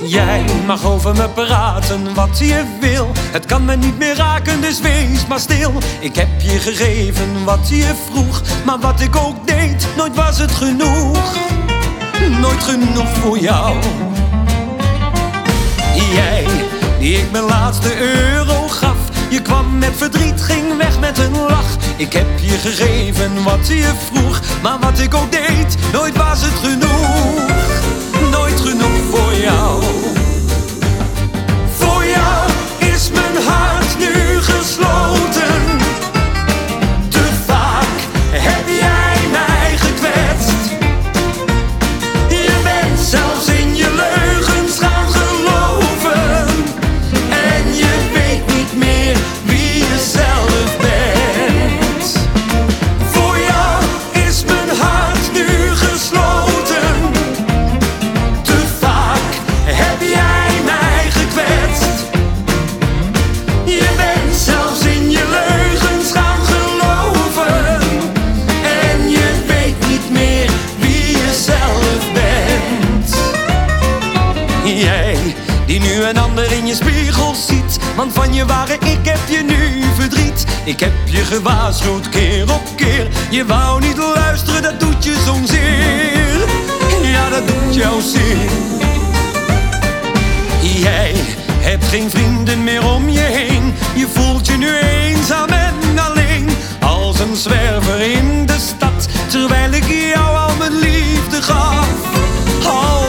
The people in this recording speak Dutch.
Jij mag over me praten wat je wil. Het kan me niet meer raken, dus wees maar stil. Ik heb je gegeven wat je vroeg, maar wat ik ook deed, nooit was het genoeg. Nooit genoeg voor jou. Jij, die ik mijn laatste euro gaf. Je kwam met verdriet, ging weg met een lach. Ik heb je gegeven wat je vroeg, maar wat ik ook deed, nooit was het genoeg. Nooit genoeg voor jou. Voor jou is mijn hart nu gesloten. Te vaak heb jij mij gekwetst. Je bent zelfs in je leugens gaan geloven. En je weet niet meer wie je zelf bent. Voor jou is mijn hart nu gesloten. Te vaak heb jij mij gekwetst. Je bent zelfs in je leugens gaan geloven. En je weet niet meer wie je zelf bent. Jij, die nu een ander in je spiegel ziet. Want van je ware ik heb je nu verdriet. Ik heb je gewaarschuwd keer op keer. Je wou niet luisteren, dat doet je zo'n zeer. Ja, dat doet jou zeer. Jij hebt geen vrienden meer om je heen. Je voelt je nu eenzaam en alleen. Als een zwerver in de stad, terwijl ik jou al mijn liefde gaf.